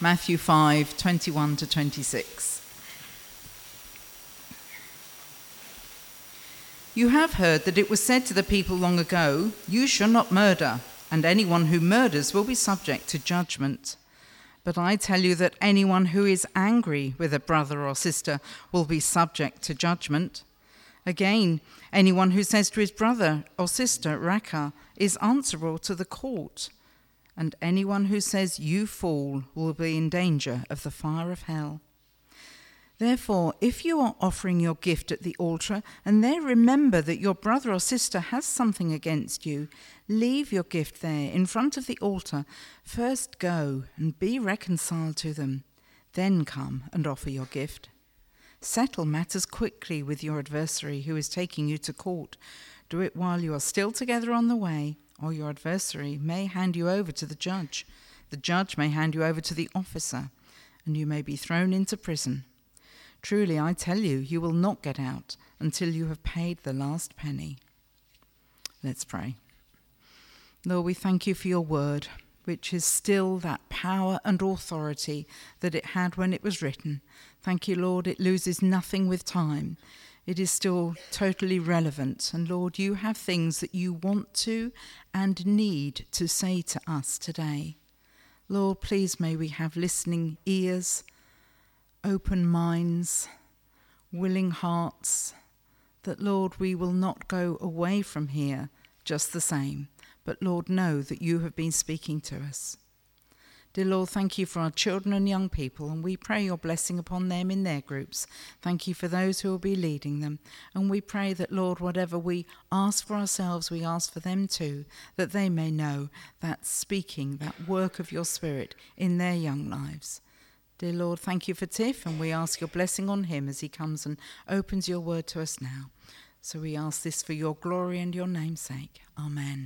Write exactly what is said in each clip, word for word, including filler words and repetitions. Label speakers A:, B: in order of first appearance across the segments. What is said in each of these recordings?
A: Matthew five, twenty-one to twenty-six. You have heard that it was said to the people long ago, "You shall not murder, and anyone who murders will be subject to judgment." But I tell you that anyone who is angry with a brother or sister will be subject to judgment. Again, anyone who says to his brother or sister, "Raca," is answerable to the court. And anyone who says, "You fool," will be in danger of the fire of hell. Therefore, if you are offering your gift at the altar and there remember that your brother or sister has something against you, leave your gift there in front of the altar. First go and be reconciled to them. Then come and offer your gift. Settle matters quickly with your adversary who is taking you to court. Do it while you are still together on the way, or your adversary may hand you over to the judge. The judge may hand you over to the officer, and you may be thrown into prison. Truly, I tell you, you will not get out until you have paid the last penny. Let's pray. Lord, we thank you for your word, which is still that power and authority that it had when it was written. Thank you, Lord, it loses nothing with time. It is still totally relevant. And Lord, you have things that you want to and need to say to us today. Lord, please may we have listening ears, open minds, willing hearts, that, Lord, we will not go away from here just the same, but, Lord, know that you have been speaking to us. Dear Lord, thank you for our children and young people, and we pray your blessing upon them in their groups. Thank you for those who will be leading them, and we pray that, Lord, whatever we ask for ourselves, we ask for them too, that they may know that speaking, that work of your Spirit in their young lives. Dear Lord, thank you for Tiff, and we ask your blessing on him as he comes and opens your word to us now. So we ask this for your glory and your name's sake. Amen.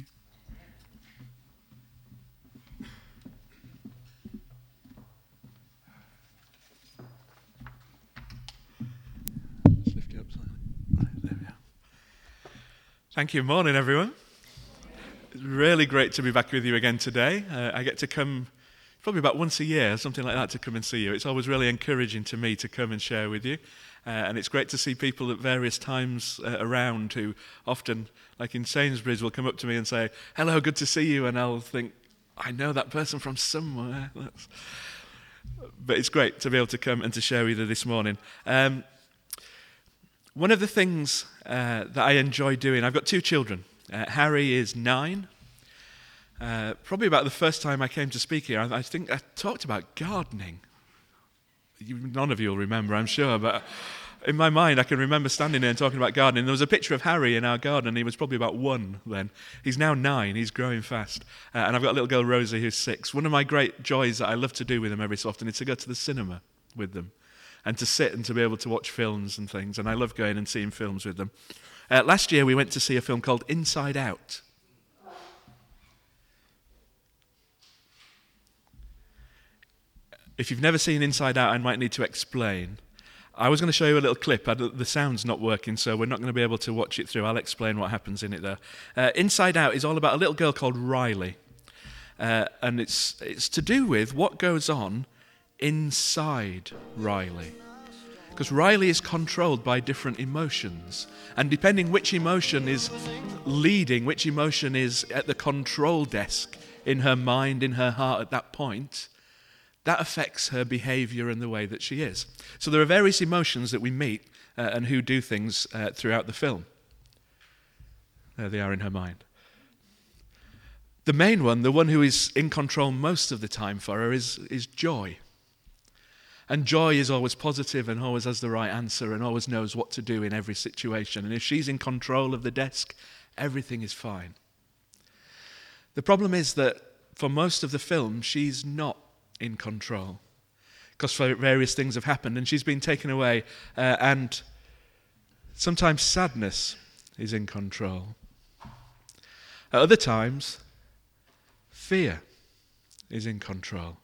B: Let's lift you up slightly. Right, there we are. Thank you. Morning, everyone. It's really great to be back with you again today. Uh, I get to come probably about once a year, something like that, to come and see you. It's always really encouraging to me to come and share with you. Uh, and it's great to see people at various times uh, around who often, like in Sainsbury's, will come up to me and say, "Hello, good to see you." And I'll think, I know that person from somewhere. That's... But it's great to be able to come and to share with you this morning. Um, one of the things uh, that I enjoy doing, I've got two children. Uh, Harry is nine. Uh, probably about the first time I came to speak here, I, I think I talked about gardening. You, none of you will remember, I'm sure, but in my mind I can remember standing there and talking about gardening. There was a picture of Harry in our garden, and he was probably about one then. He's now nine, he's growing fast. Uh, and I've got a little girl, Rosie, who's six. One of my great joys that I love to do with them every so often is to go to the cinema with them and to sit and to be able to watch films and things, and I love going and seeing films with them. Uh, last year we went to see a film called Inside Out. If you've never seen Inside Out, I might need to explain. I was going to show you a little clip. I, the sound's not working, so we're not going to be able to watch it through. I'll explain what happens in it there. Uh, Inside Out is all about a little girl called Riley. Uh, and it's it's to do with what goes on inside Riley. Because Riley is controlled by different emotions. And depending which emotion is leading, which emotion is at the control desk in her mind, in her heart at that point, that affects her behaviour and the way that she is. So there are various emotions that we meet uh, and who do things uh, throughout the film. There they are in her mind. The main one, the one who is in control most of the time for her, is, is Joy. And Joy is always positive and always has the right answer and always knows what to do in every situation. And if she's in control of the desk, everything is fine. The problem is that for most of the film, she's not in control, because various things have happened and she's been taken away, uh, and sometimes sadness is in control. At other times, fear is in control.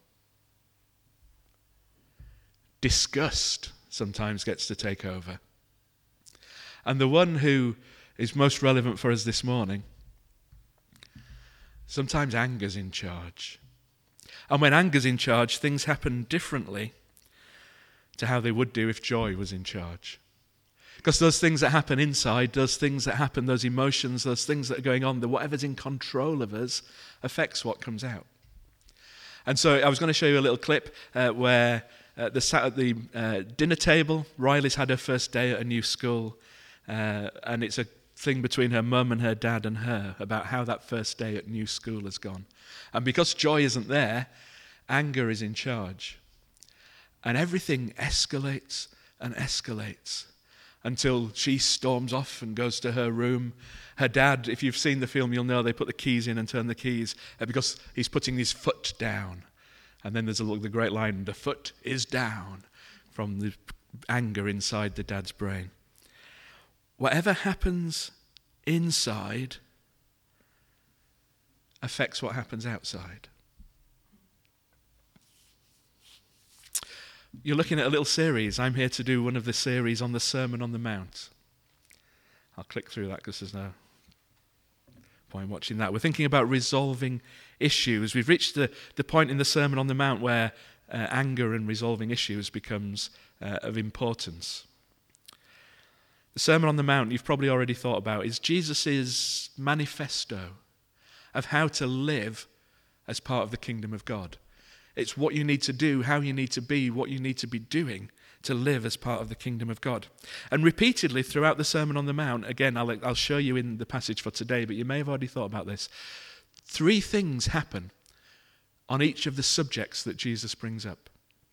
B: Disgust sometimes gets to take over. And the one who is most relevant for us this morning, sometimes anger's in charge. And when anger's in charge, things happen differently to how they would do if joy was in charge. Because those things that happen inside, those things that happen, those emotions, those things that are going on, the whatever's in control of us affects what comes out. And so I was going to show you a little clip uh, where uh, they sat at the uh, dinner table. Riley's had her first day at a new school, uh, and it's a thing between her mum and her dad and her about how that first day at new school has gone. And because joy isn't there, anger is in charge. And everything escalates and escalates until she storms off and goes to her room. Her dad, if you've seen the film, you'll know they put the keys in and turn the keys uh, because he's putting his foot down. And then there's a, the great line, the foot is down, from the anger inside the dad's brain. Whatever happens inside affects what happens outside. You're looking at a little series. I'm here to do one of the series on the Sermon on the Mount. I'll click through that because there's no point watching that. We're thinking about resolving issues. We've reached the, the point in the Sermon on the Mount where uh, anger and resolving issues becomes uh, of importance. The Sermon on the Mount, you've probably already thought about, is Jesus' manifesto of how to live as part of the kingdom of God. It's what you need to do, how you need to be, what you need to be doing to live as part of the kingdom of God. And repeatedly throughout the Sermon on the Mount, again, I'll, I'll show you in the passage for today, but you may have already thought about this. Three things happen on each of the subjects that Jesus brings up.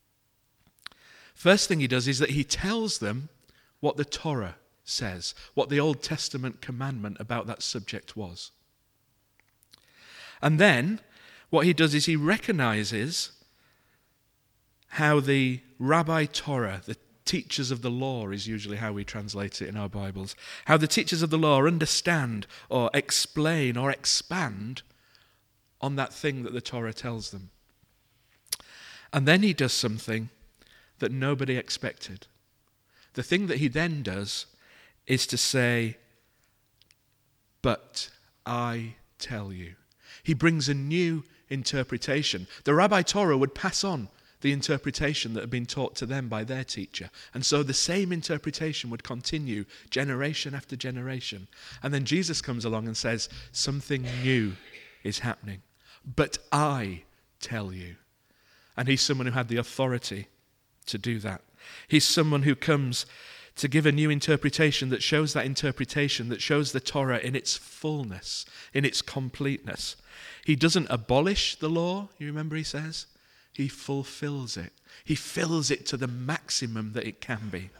B: First thing he does is that he tells them what the Torah says, what the Old Testament commandment about that subject was. And then what he does is he recognizes how the Rabbi Torah, the teachers of the law is usually how we translate it in our Bibles, how the teachers of the law understand or explain or expand on that thing that the Torah tells them. And then he does something that nobody expected. The thing that he then does is to say, but I tell you. He brings a new interpretation. The Rabbi Torah would pass on the interpretation that had been taught to them by their teacher. And so the same interpretation would continue generation after generation. And then Jesus comes along and says, something new is happening. But I tell you. And he's someone who had the authority to do that. He's someone who comes to give a new interpretation that shows that interpretation, that shows the Torah in its fullness, in its completeness. He doesn't abolish the law, you remember he says? He fulfills it. He fills it to the maximum that it can be.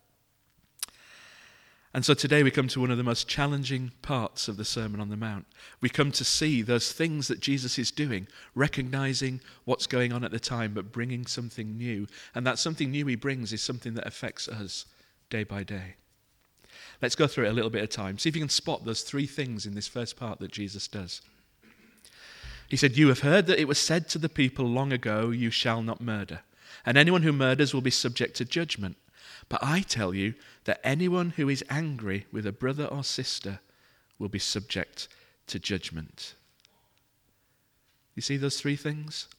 B: And so today we come to one of the most challenging parts of the Sermon on the Mount. We come to see those things that Jesus is doing, recognizing what's going on at the time, but bringing something new. And that something new he brings is something that affects us day by day. Let's go through it a little bit at a time. See if you can spot those three things in this first part that Jesus does. He said, you have heard that it was said to the people long ago, you shall not murder, and anyone who murders will be subject to judgment. But I tell you that anyone who is angry with a brother or sister will be subject to judgment. You see those three things?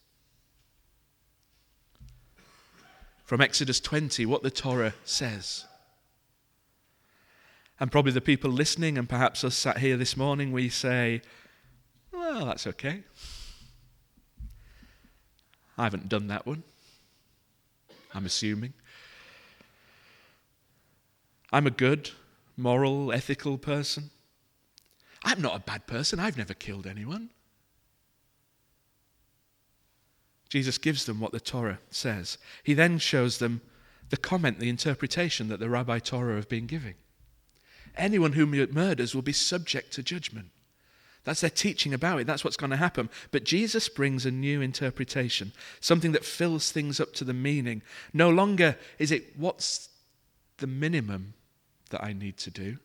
B: From Exodus twenty, what the Torah says. And probably the people listening, and perhaps us sat here this morning, we say, well, that's okay. I haven't done that one. I'm assuming. I'm a good, moral, ethical person. I'm not a bad person. I've never killed anyone. Jesus gives them what the Torah says. He then shows them the comment, the interpretation that the Rabbi Torah have been giving. Anyone who murders will be subject to judgment. That's their teaching about it. That's what's going to happen. But Jesus brings a new interpretation, something that fills things up to the meaning. No longer is it, what's the minimum that I need to do?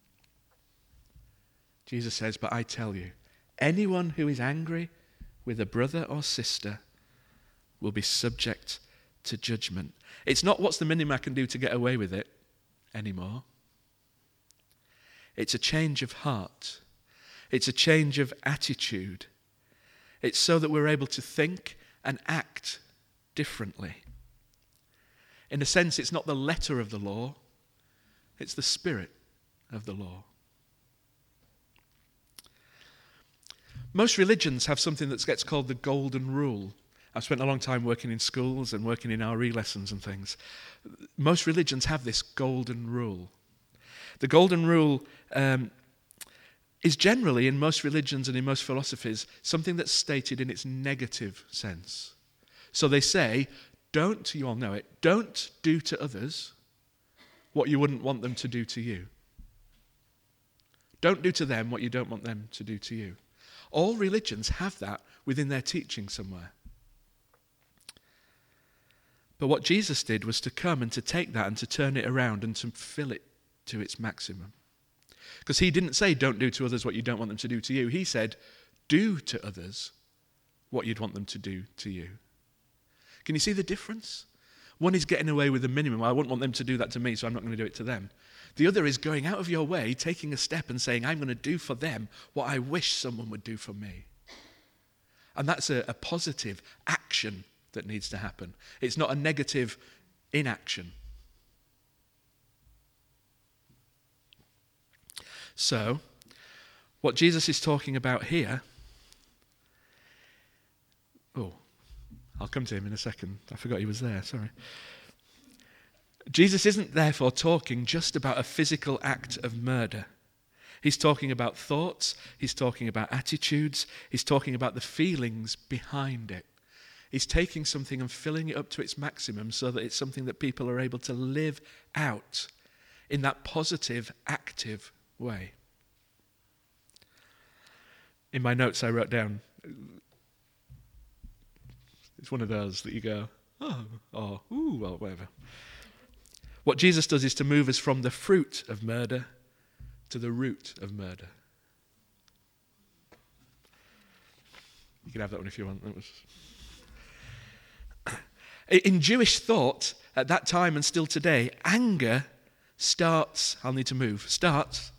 B: Jesus says, but I tell you, anyone who is angry with a brother or sister will be subject to judgment. It's not what's the minimum I can do to get away with it anymore. It's a change of heart. It's a change of attitude. It's so that we're able to think and act differently. In a sense, it's not the letter of the law, it's the spirit of the law. Most religions have something that gets called the golden rule. I've spent a long time working in schools and working in R E lessons and things. Most religions have this golden rule. The golden rule um, is generally, in most religions and in most philosophies, something that's stated in its negative sense. So they say, don't, you all know it, don't do to others what you wouldn't want them to do to you. Don't do to them what you don't want them to do to you. All religions have that within their teaching somewhere. But what Jesus did was to come and to take that and to turn it around and to fill it to its maximum. Because he didn't say, don't do to others what you don't want them to do to you. He said, do to others what you'd want them to do to you. Can you see the difference? One is getting away with the minimum. I wouldn't want them to do that to me, so I'm not going to do it to them. The other is going out of your way, taking a step and saying, I'm going to do for them what I wish someone would do for me. And that's a, a positive action that needs to happen. It's not a negative inaction. So, what Jesus is talking about here, oh, I'll come to him in a second. I forgot he was there, sorry. Jesus isn't therefore talking just about a physical act of murder. He's talking about thoughts, he's talking about attitudes, he's talking about the feelings behind it. He's taking something and filling it up to its maximum so that it's something that people are able to live out in that positive, active way. In my notes I wrote down, it's one of those that you go, oh, or ooh, or whatever. What Jesus does is to move us from the fruit of murder to the root of murder. You can have that one if you want. That was... In Jewish thought, at that time and still today, anger starts, I'll need to move, starts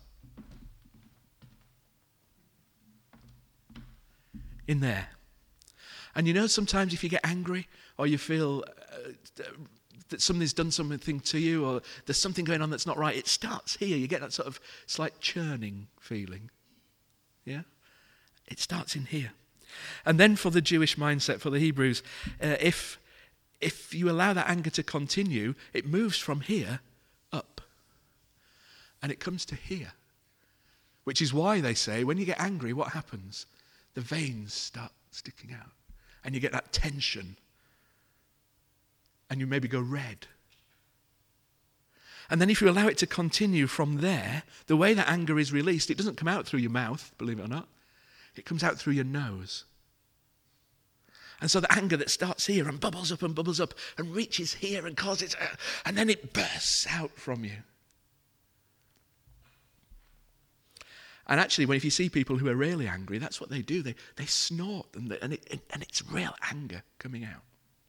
B: in there. And you know, sometimes if you get angry or you feel uh, that somebody's done something to you or there's something going on that's not right, it starts here. You get that sort of slight churning feeling. Yeah? It starts in here. And then for the Jewish mindset, for the Hebrews, uh, if if you allow that anger to continue, it moves from here up. And it comes to here. Which is why they say, when you get angry, what happens? The veins start sticking out. And you get that tension. And you maybe go red. And then if you allow it to continue from there, the way that anger is released, it doesn't come out through your mouth, believe it or not. It comes out through your nose. And so the anger that starts here and bubbles up and bubbles up and reaches here and causes, uh, and then it bursts out from you. And actually, when if you see people who are really angry, that's what they do. They they snort, and, they, and, it, and it's real anger coming out.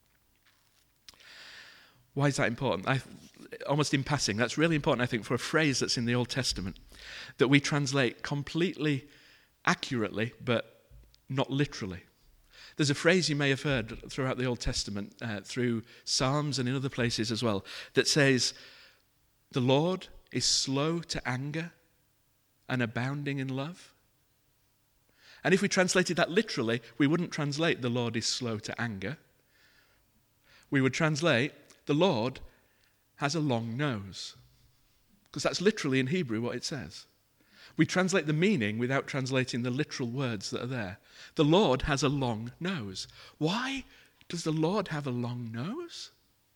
B: Why is that important? I, almost in passing, that's really important, I think, for a phrase that's in the Old Testament that we translate completely accurately, but not literally. There's a phrase you may have heard throughout the Old Testament, uh, through Psalms and in other places as well, that says, the Lord is slow to anger and abounding in love. And if we translated that literally, we wouldn't translate the Lord is slow to anger. We would translate the Lord has a long nose. Because that's literally in Hebrew what it says. We translate the meaning without translating the literal words that are there. The Lord has a long nose. Why does the Lord have a long nose?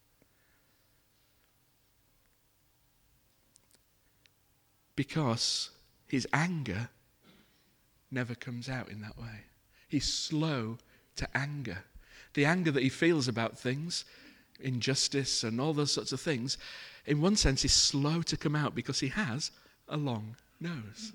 B: Because his anger never comes out in that way. He's slow to anger. The anger that he feels about things, injustice and all those sorts of things, in one sense is slow to come out because he has a long nose.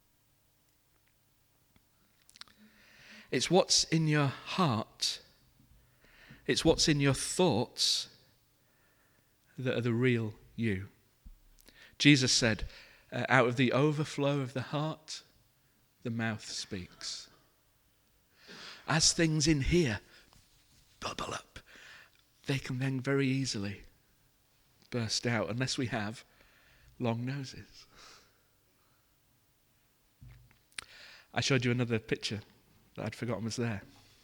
B: It's what's in your heart, it's what's in your thoughts that are the real you. Jesus said, uh, out of the overflow of the heart, the mouth speaks. As things in here bubble up, they can then very easily burst out unless we have long noses. I showed you another picture that I'd forgotten was there.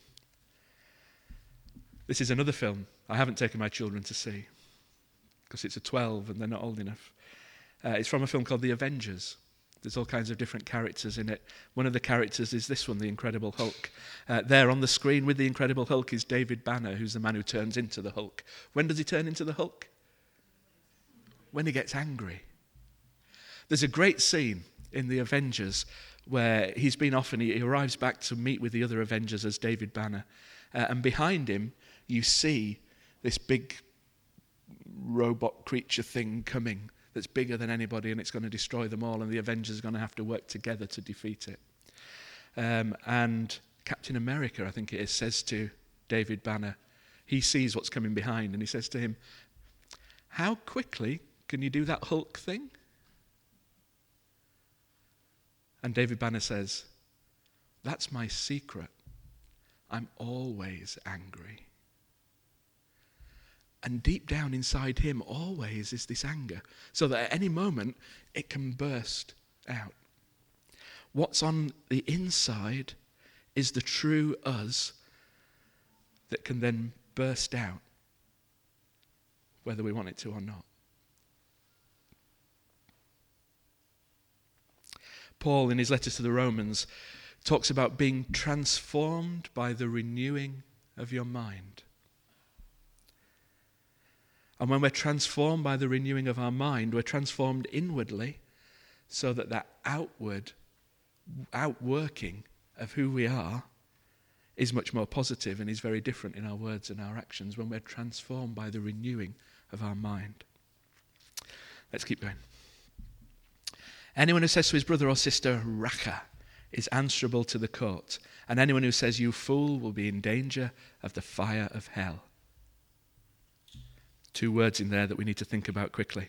B: This is another film I haven't taken my children to see because it's a twelve and they're not old enough. Uh, it's from a film called The Avengers. There's all kinds of different characters in it. One of the characters is this one, the Incredible Hulk. Uh, there on the screen with the Incredible Hulk is David Banner, who's the man who turns into the Hulk. When does he turn into the Hulk? When he gets angry. There's a great scene in The Avengers where he's been off and he arrives back to meet with the other Avengers as David Banner. Uh, and behind him, you see this big robot creature thing coming that's bigger than anybody, and it's going to destroy them all, and the Avengers are going to have to work together to defeat it. Um, and Captain America, I think it is, says to David Banner, he sees what's coming behind, and he says to him, "How quickly can you do that Hulk thing?" And David Banner says, "That's my secret. I'm always angry." And deep down inside him always is this anger, so that at any moment it can burst out. What's on the inside is the true us that can then burst out, whether we want it to or not. Paul, in his letters to the Romans, talks about being transformed by the renewing of your mind. And when we're transformed by the renewing of our mind, we're transformed inwardly so that that outward, outworking of who we are is much more positive and is very different in our words and our actions when we're transformed by the renewing of our mind. Let's keep going. Anyone who says to his brother or sister, "Raka," is answerable to the court, and anyone who says, "You fool," will be in danger of the fire of hell. Two words in there that we need to think about quickly.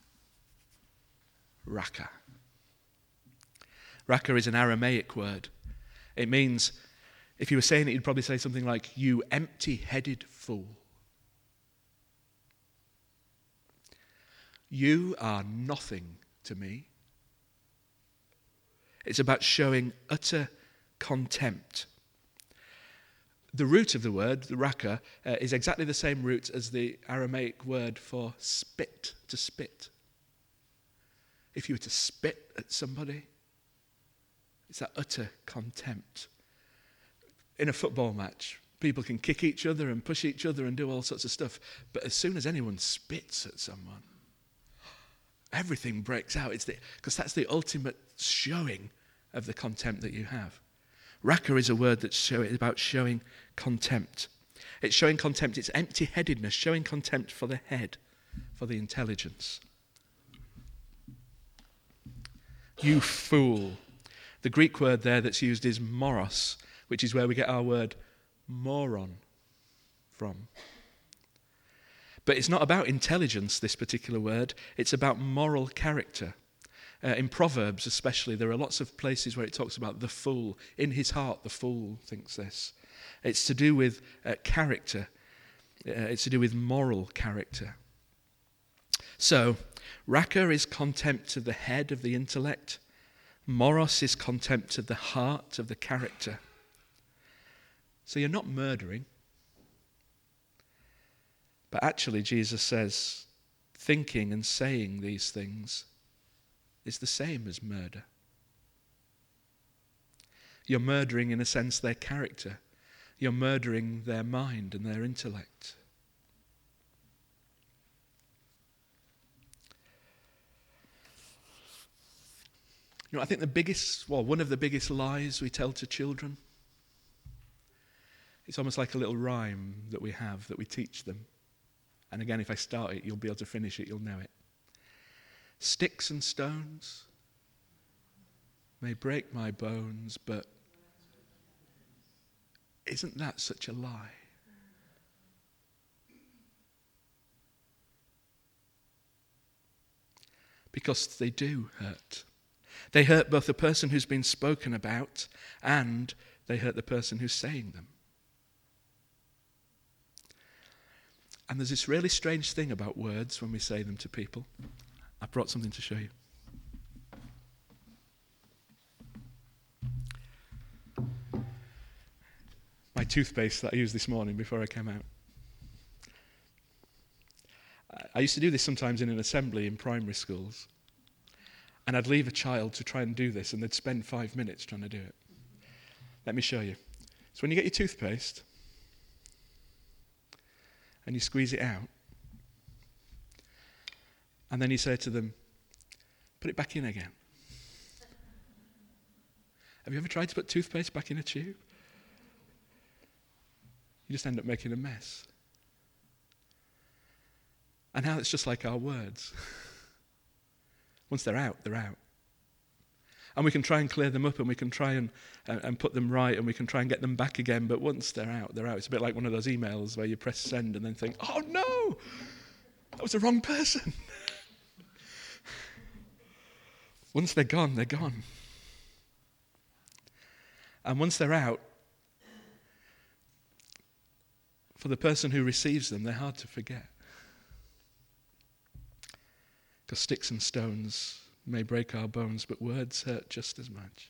B: Raka. Raka is an Aramaic word. It means, if you were saying it, you'd probably say something like, "You empty-headed fool." You are nothing to me. It's about showing utter contempt. The root of the word, the raka, uh, is exactly the same root as the Aramaic word for spit, to spit. If you were to spit at somebody, it's that utter contempt. In a football match, people can kick each other and push each other and do all sorts of stuff, but as soon as anyone spits at someone, everything breaks out. It's the, because that's the ultimate showing of the contempt that you have. Raka is a word that's show, it's about showing contempt. It's showing contempt, it's empty-headedness, showing contempt for the head, for the intelligence. You fool. The Greek word there that's used is moros, which is where we get our word moron from. But it's not about intelligence, this particular word. It's about moral character. Uh, in Proverbs especially, there are lots of places where it talks about the fool. In his heart, the fool thinks this. It's to do with uh, character. Uh, it's to do with moral character. So, raka is contempt to the head of the intellect. Moros is contempt to the heart of the character. So you're not murdering. But actually, Jesus says, thinking and saying these things is the same as murder. You're murdering, in a sense, their character. You're murdering their mind and their intellect. You know, I think the biggest, well, one of the biggest lies we tell to children, it's almost like a little rhyme that we have, that we teach them. And again, if I start it, you'll be able to finish it, you'll know it. Sticks and stones may break my bones, but isn't that such a lie? Because they do hurt. They hurt both the person who's been spoken about and they hurt the person who's saying them. And there's this really strange thing about words when we say them to people. I brought something to show you. My toothpaste that I used this morning before I came out. I used to do this sometimes in an assembly in primary schools. And I'd leave a child to try and do this, and they'd spend five minutes trying to do it. Let me show you. So when you get your toothpaste, and you squeeze it out, and then you say to them, put it back in again. Have you ever tried to put toothpaste back in a tube? You just end up making a mess. And now it's just like our words. Once they're out, they're out. And we can try and clear them up, and we can try and, and, and put them right, and we can try and get them back again, but once they're out, they're out. It's a bit like one of those emails where you press send and then think, oh no, that was the wrong person. Once they're gone, they're gone. And once they're out, for the person who receives them, they're hard to forget. Because sticks and stones may break our bones, but words hurt just as much.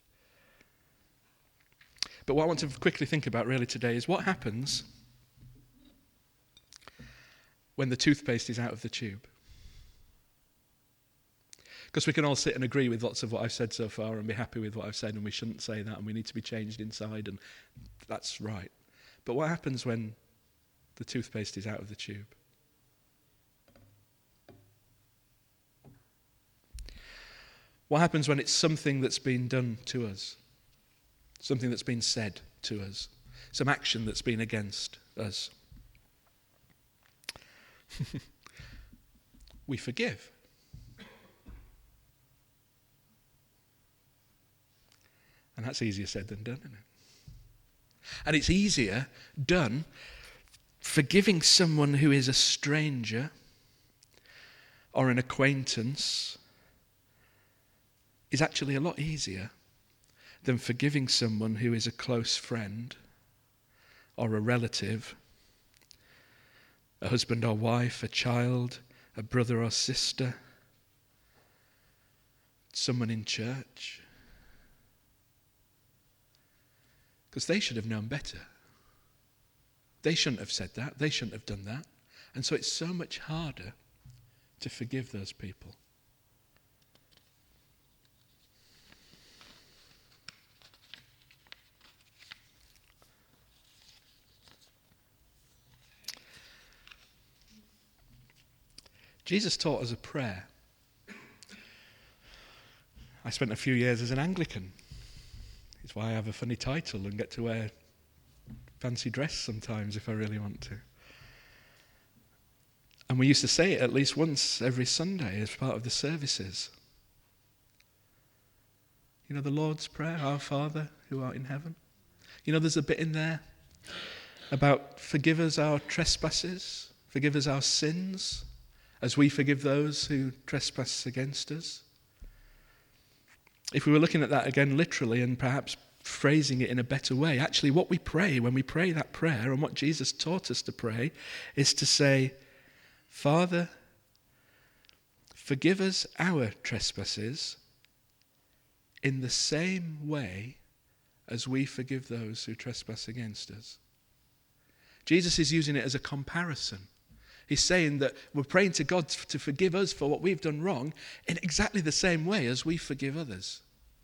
B: But what I want to quickly think about really today is what happens when the toothpaste is out of the tube. Because we can all sit and agree with lots of what I've said so far and be happy with what I've said, and we shouldn't say that, and we need to be changed inside, and that's right. But what happens when the toothpaste is out of the tube? What happens when it's something that's been done to us? Something that's been said to us? Some action that's been against us? We forgive. And that's easier said than done, isn't it? And it's easier done forgiving someone who is a stranger or an acquaintance is actually a lot easier than forgiving someone who is a close friend or a relative, a husband or wife, a child, a brother or sister, someone in church. Because they should have known better. They shouldn't have said that. They shouldn't have done that. And so it's so much harder to forgive those people. Jesus taught us a prayer. I spent a few years as an Anglican. It's why I have a funny title and get to wear fancy dress sometimes if I really want to. And we used to say it at least once every Sunday as part of the services. You know the Lord's Prayer, Our Father who art in heaven? You know there's a bit in there about forgive us our trespasses, forgive us our sins, as we forgive those who trespass against us. If we were looking at that again literally and perhaps phrasing it in a better way, actually what we pray when we pray that prayer and what Jesus taught us to pray is to say, Father, forgive us our trespasses in the same way as we forgive those who trespass against us. Jesus is using it as a comparison. He's saying that we're praying to God to forgive us for what we've done wrong in exactly the same way as we forgive others.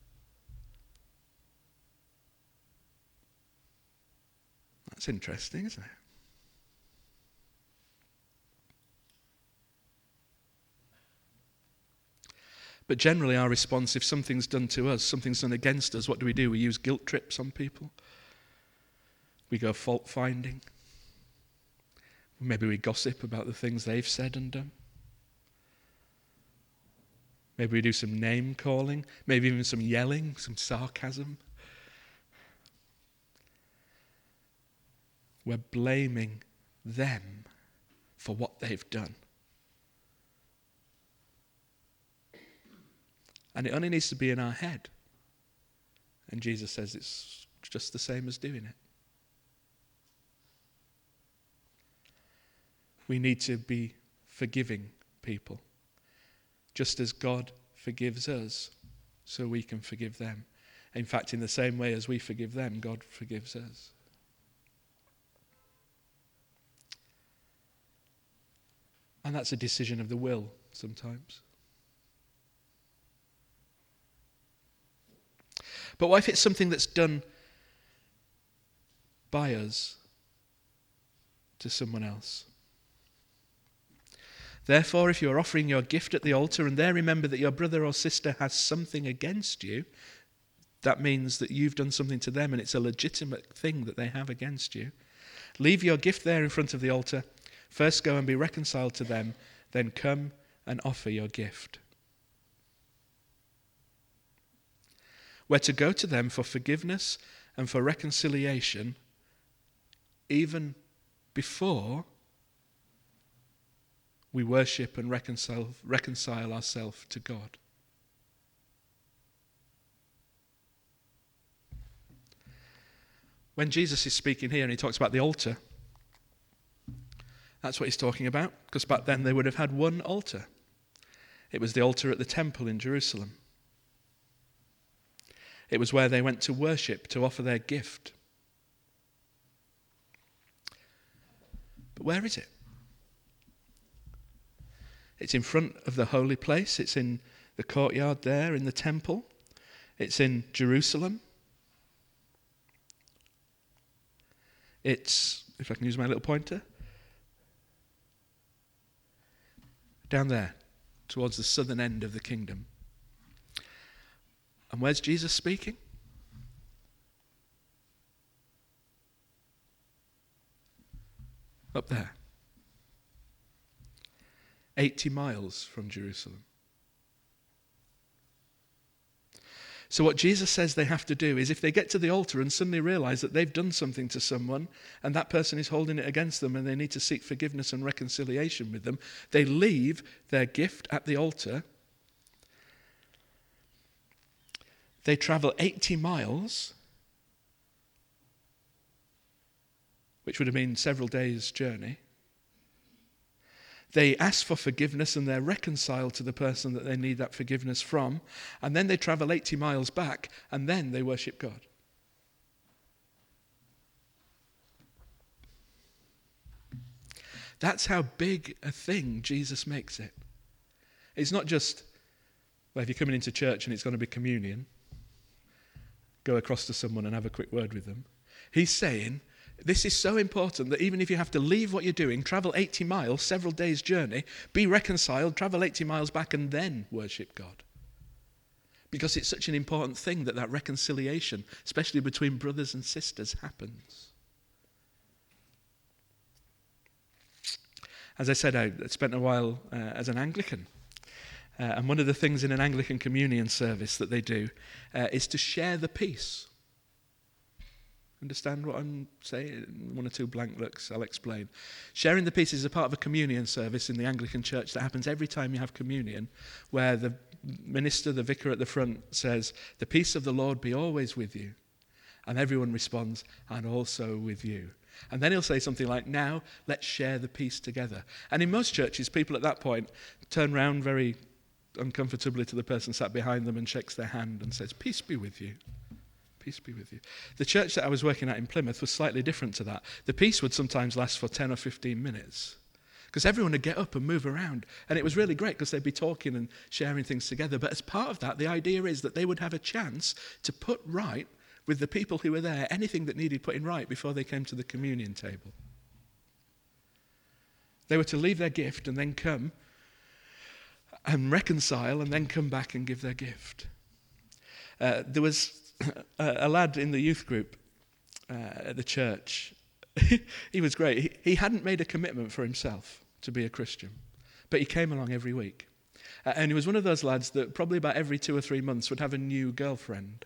B: That's interesting, isn't it? But generally our response, if something's done to us, something's done against us, what do we do? We use guilt trips on people. We go fault finding. Maybe we gossip about the things they've said and done. Maybe we do some name calling, maybe even some yelling, some sarcasm. We're blaming them for what they've done. And it only needs to be in our head. And Jesus says it's just the same as doing it. we need to be forgiving people, just as God forgives us, so we can forgive them. In fact, in the same way as we forgive them, God forgives us. And that's a decision of the will sometimes. But what if it's something that's done by us to someone else? Therefore, if you are offering your gift at the altar and there remember that your brother or sister has something against you, that means that you've done something to them and it's a legitimate thing that they have against you. Leave your gift there in front of the altar. First go and be reconciled to them, then come and offer your gift. We're to go to them for forgiveness and for reconciliation even before we worship and reconcile, reconcile ourselves to God. When Jesus is speaking here and he talks about the altar, that's what he's talking about, because back then they would have had one altar. It was the altar at the temple in Jerusalem. It was where they went to worship, to offer their gift. But where is it? It's in front of the holy place. It's in the courtyard there in the temple. It's in Jerusalem. It's, if I can use my little pointer, down there, towards the southern end of the kingdom. And where's Jesus speaking? Up there. eighty miles from Jerusalem. So what Jesus says they have to do is, if they get to the altar and suddenly realize that they've done something to someone and that person is holding it against them and they need to seek forgiveness and reconciliation with them, they leave their gift at the altar. They travel eighty miles, which would have been several days' journey. They ask for forgiveness and they're reconciled to the person that they need that forgiveness from. And then they travel eighty miles back and then they worship God. That's how big a thing Jesus makes it. It's not just, well, if you're coming into church and it's going to be communion, go across to someone and have a quick word with them. He's saying, this is so important that even if you have to leave what you're doing, travel eighty miles, several days' journey, be reconciled, travel eighty miles back and then worship God. Because it's such an important thing that that reconciliation, especially between brothers and sisters, happens. As I said, I spent a while uh, as an Anglican. Uh, and one of the things in an Anglican communion service that they do uh, is to share the peace. Understand what I'm saying? One or two blank looks, I'll explain. Sharing the peace is a part of a communion service in the Anglican Church that happens every time you have communion, where the minister, the vicar at the front says, "The peace of the Lord be always with you." And everyone responds, "And also with you." And then he'll say something like, "Now, let's share the peace together." And in most churches, people at that point turn round very uncomfortably to the person sat behind them and shakes their hand and says, "Peace be with you. Peace be with you." The church that I was working at in Plymouth was slightly different to that. The peace would sometimes last for ten or fifteen minutes because everyone would get up and move around. And it was really great because they'd be talking and sharing things together. But as part of that, the idea is that they would have a chance to put right with the people who were there anything that needed putting right before they came to the communion table. They were to leave their gift and then come and reconcile and then come back and give their gift. Uh, there was a lad in the youth group uh, at the church. He was great. He, he hadn't made a commitment for himself to be a Christian, but he came along every week. Uh, and he was one of those lads that probably about every two or three months would have a new girlfriend.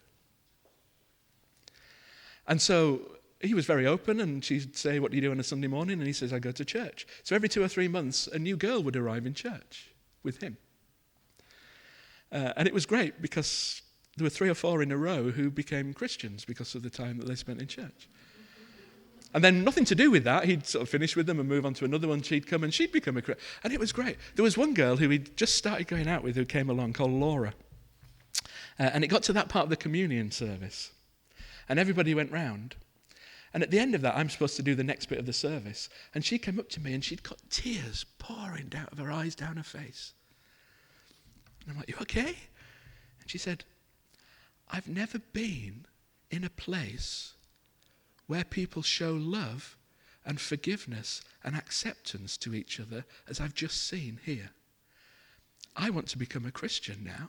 B: And so he was very open, and she'd say, "What do you do on a Sunday morning?" And he says, "I go to church." So every two or three months, a new girl would arrive in church with him. Uh, and it was great because there were three or four in a row who became Christians because of the time that they spent in church. And then nothing to do with that, he'd sort of finish with them and move on to another one. She'd come and she'd become a Christian. And it was great. There was one girl who he'd just started going out with who came along called Laura. Uh, and it got to that part of the communion service. And everybody went round. And at the end of that, I'm supposed to do the next bit of the service. And she came up to me and she'd got tears pouring out of her eyes, down her face. And I'm like, you okay? And she said, I've never been in a place where people show love and forgiveness and acceptance to each other as I've just seen here. I want to become a Christian now.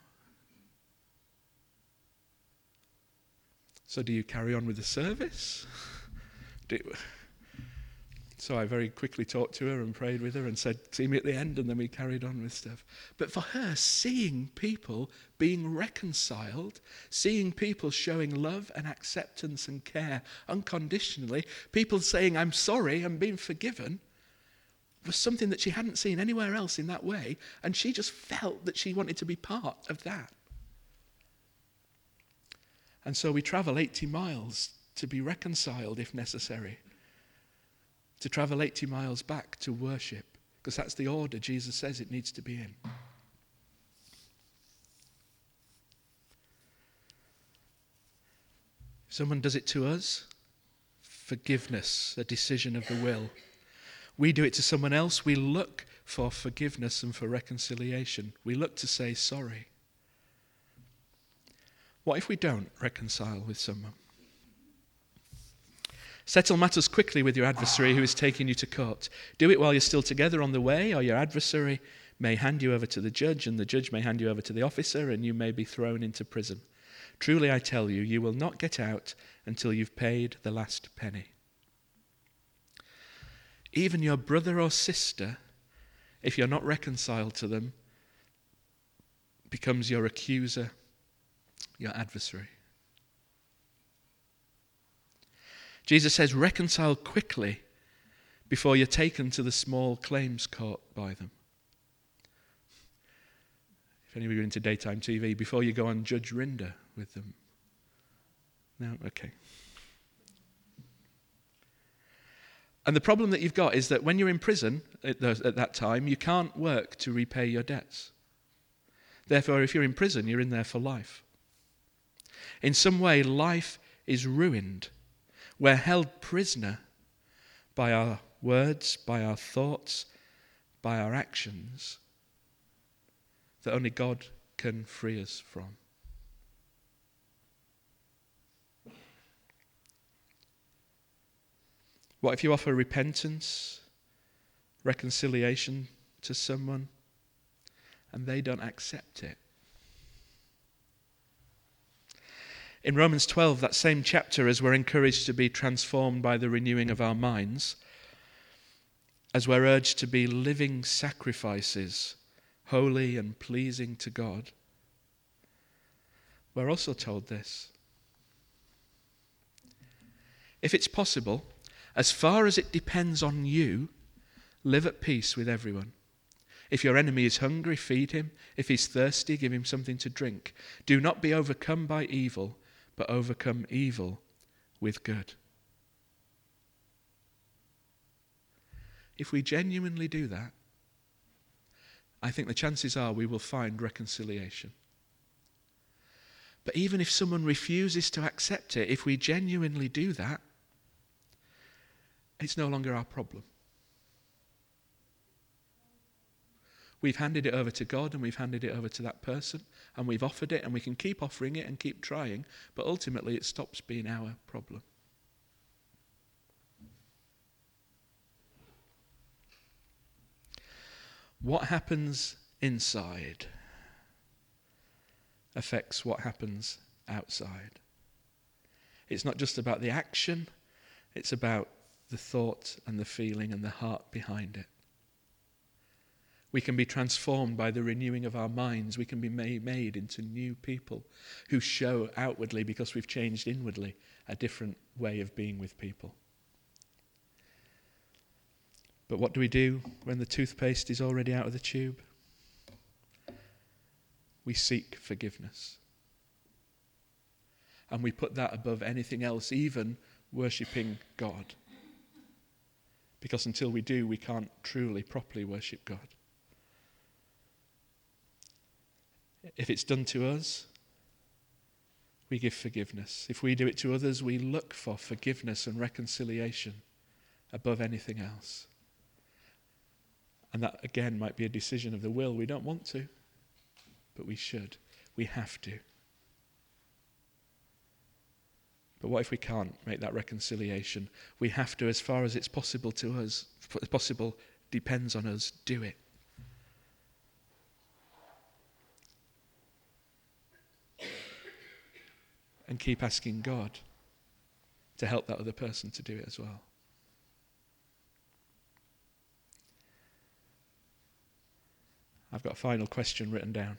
B: So do you carry on with the service? do So I very quickly talked to her and prayed with her and said, see me at the end, and then we carried on with stuff. But for her, seeing people being reconciled, seeing people showing love and acceptance and care unconditionally, people saying, I'm sorry, I'm being forgiven, was something that she hadn't seen anywhere else in that way, and she just felt that she wanted to be part of that. And so we travel eighty miles to be reconciled if necessary. To travel eighty miles back to worship, because that's the order Jesus says it needs to be in. If someone does it to us, forgiveness, a decision of the will. We do it to someone else, we look for forgiveness and for reconciliation. We look to say sorry. What if we don't reconcile with someone? Settle matters quickly with your adversary who is taking you to court. Do it while you're still together on the way, or your adversary may hand you over to the judge, and the judge may hand you over to the officer, and you may be thrown into prison. Truly I tell you, you will not get out until you've paid the last penny. Even your brother or sister, if you're not reconciled to them, becomes your accuser, your adversary. Jesus says, reconcile quickly before you're taken to the small claims court by them. If any of you are into daytime T V, before you go on Judge Rinder with them. No? Okay. And the problem that you've got is that when you're in prison at, the, at that time, you can't work to repay your debts. Therefore, if you're in prison, you're in there for life. In some way, life is ruined. We're held prisoner by our words, by our thoughts, by our actions that only God can free us from. What if you offer repentance, reconciliation to someone, and they don't accept it? In Romans twelve, that same chapter, as we're encouraged to be transformed by the renewing of our minds, as we're urged to be living sacrifices, holy and pleasing to God, we're also told this. If it's possible, as far as it depends on you, live at peace with everyone. If your enemy is hungry, feed him. If he's thirsty, give him something to drink. Do not be overcome by evil, but overcome evil with good. If we genuinely do that, I think the chances are we will find reconciliation. But even if someone refuses to accept it, if we genuinely do that, it's no longer our problem. We've handed it over to God, and we've handed it over to that person, and we've offered it, and we can keep offering it and keep trying, but ultimately it stops being our problem. What happens inside affects what happens outside. It's not just about the action, it's about the thought and the feeling and the heart behind it. We can be transformed by the renewing of our minds. We can be made, made into new people who show outwardly, because we've changed inwardly, a different way of being with people. But what do we do when the toothpaste is already out of the tube? We seek forgiveness. And we put that above anything else, even worshipping God. Because until we do, we can't truly, properly worship God. If it's done to us, we give forgiveness. If we do it to others, we look for forgiveness and reconciliation above anything else. And that, again, might be a decision of the will. We don't want to, but we should. We have to. But what if we can't make that reconciliation? We have to, as far as it's possible to us, possible, depends on us, do it. And keep asking God to help that other person to do it as well. I've got a final question written down.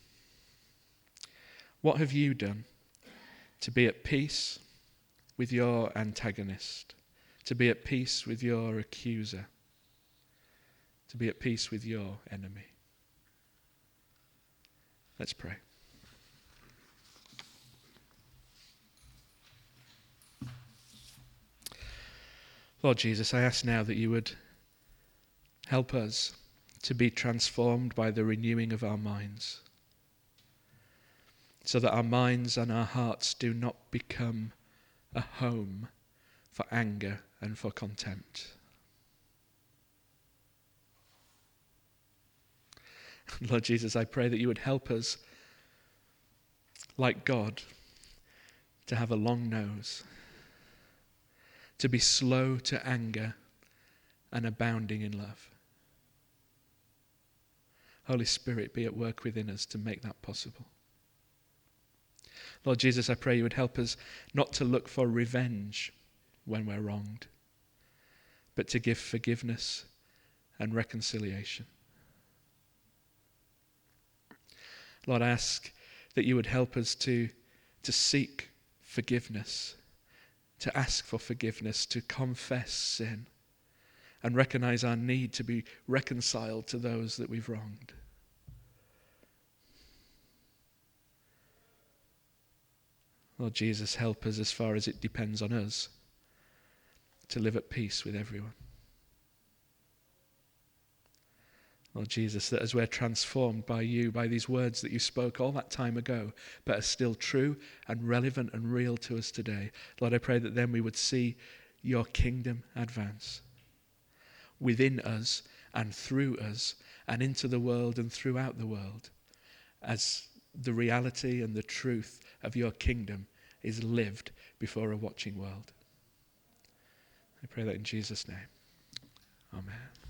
B: What have you done to be at peace with your antagonist, to be at peace with your accuser, to be at peace with your enemy? Let's pray. Lord Jesus, I ask now that you would help us to be transformed by the renewing of our minds, so that our minds and our hearts do not become a home for anger and for contempt. Lord Jesus, I pray that you would help us, like God, to have a long nose, to be slow to anger and abounding in love. Holy Spirit, be at work within us to make that possible. Lord Jesus, I pray you would help us not to look for revenge when we're wronged, but to give forgiveness and reconciliation. Lord, I ask that you would help us to, to seek forgiveness, to ask for forgiveness, to confess sin, and recognize our need to be reconciled to those that we've wronged. Lord Jesus, help us as far as it depends on us to live at peace with everyone. Lord Jesus, that as we're transformed by you, by these words that you spoke all that time ago, but are still true and relevant and real to us today, Lord, I pray that then we would see your kingdom advance within us and through us and into the world and throughout the world, as the reality and the truth of your kingdom is lived before a watching world. I pray that in Jesus' name. Amen.